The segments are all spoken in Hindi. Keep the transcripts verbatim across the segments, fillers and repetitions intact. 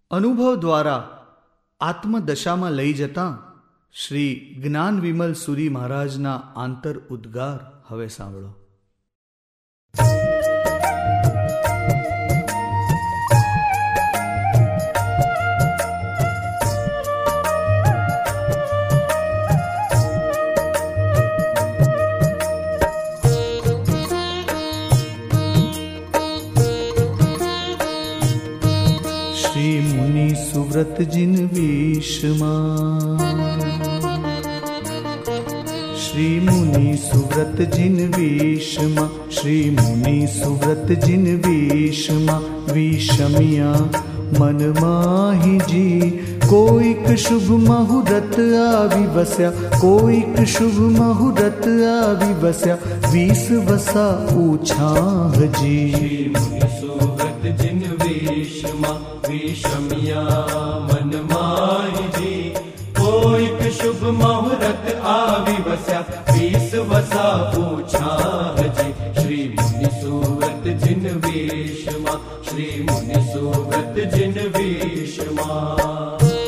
અનુભવ દ્વારા આત્મદશામાં લઈ જતા શ્રી જ્ઞાન વિમલ સુરી મહારાજના આંતર ઉદ્ગાર હવે સાંભળો. श्री मुनि सुव्रत जिन विषमा श्री मुनि सुव्रत जिन विषमा श्री मुनि सुव्रत जिन विषमा विषमिया मन माही जी कोईक शुभ मुहूर्त આવી વસ્યા કોઈક શુભ મુહૂર્ત આવી વસ્યા વીસ વસા ઉછાહજી. સુવ્રત જિન વેશમાં વિષમિયા મન માહીજી કોઈક શુભ મુહૂર્ત આવી વસ્યા વીસ વસા ઉછાહજી. શ્રી મુનિ સુવ્રત જિન વેશમાં શ્રી મુનિ સુવ્રત જિન વેશમાં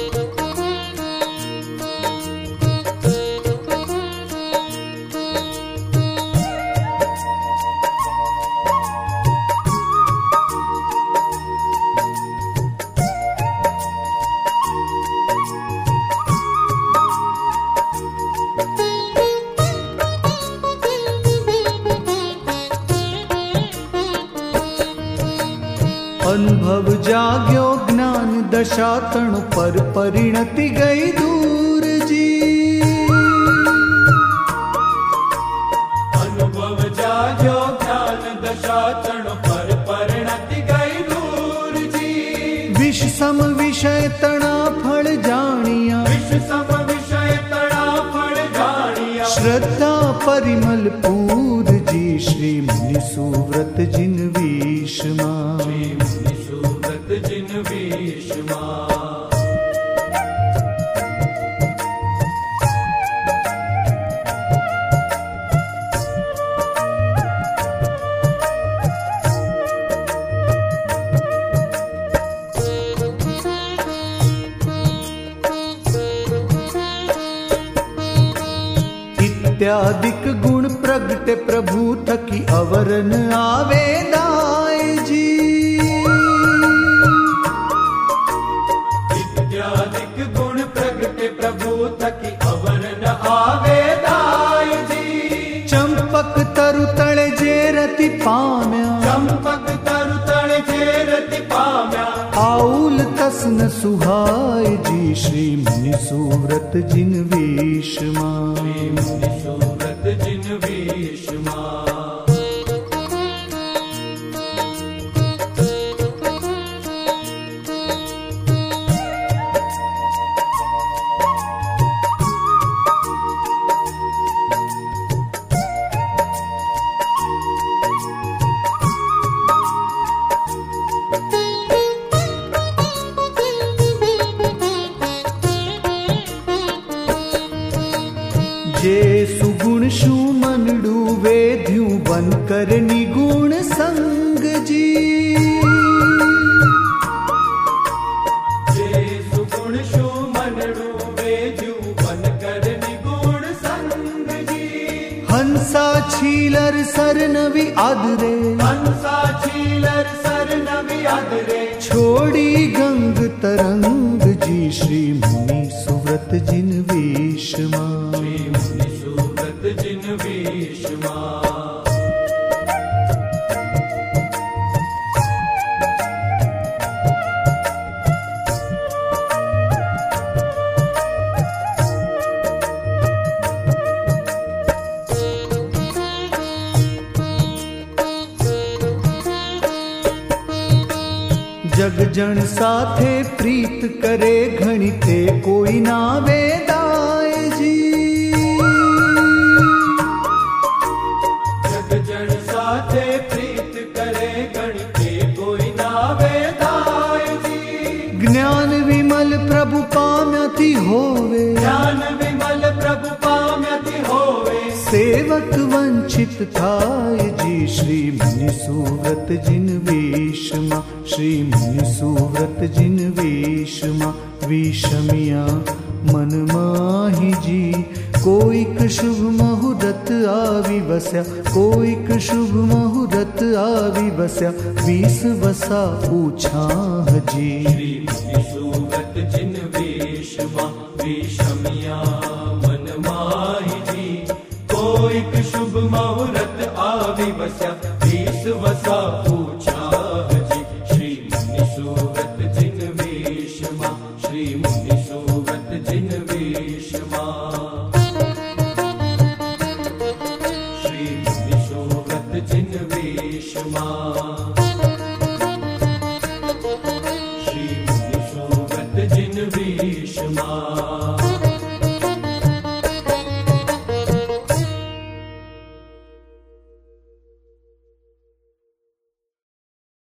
અનુભવ જાગ્યો જ્ઞાન દશા તણ પર પરિણતિ ગઈ દૂરજી. અનુભવ જાગ્યો જ્ઞાન દશા તણ પર પરિણતિ ગઈ દૂરજી. વિષ સમ વિષય તણા ફળ જાણિયા વિષ સમ વિષય તણા ફળ જાણિયા શ્રદ્ધા પરિમલ પૂરજી. શ્રી મુનિ સુવ્રત જિન વિષમાં સુવ્રત જિન વેશમાં इत्यादिक गुण प्रगटे प्रभु थकी अवरन आवे दायजी. इत्यादिक गुण प्रगटे प्रभु थकी अवरन आवे दायजी. चंपक तरु तळे जे रति पाम्या चंपक तरु तळे जे रति पाम्या आउल तसन सुहाय जी. श्री मुनि सुव्रत जिन विषमा सुव्रत जिन वेशમાં जे सुगुण शू मनडू वेद्यू बन कर निगुण संग जी. जे सुगुण शू मनडू वेद्यू बन कर निगुण संग जी. हंसा छीलर सर नवी आदरे हंसा छीलर सर नवी आदरे छोड़ी गंग तरंग जी. श्री मुनि सुव्रत जिन विषमा सुव्रत जिन वेशમાં जग जन साथे प्रीत करे घणी ते कोई ना वेदाय जी. जग जन साथे प्रीत करे घणी ते कोई ना वेदाय जी. ज्ञान विमल प्रभु पाम्याथी होवे ज्ञान विमल प्रभु पाम्याथी होवे सेवक वंचित थाय जी। श्री मुनि सुव्रत जिन वेशमा, श्री मुनि सुव्रत जिन वेशमा, विषमिया मन माहि जी। कोइक शुभ मुहूर्त आवी बस्या, कोइक शुभ मुहूर्त आवी बस्या, बीस बसा पूछाह जी। श्री मुनि सुव्रत जिन वेशमा, विषमिया मन माहि जी। कोइक शुभ मुहूर्त आवी बस्या, बीस बसा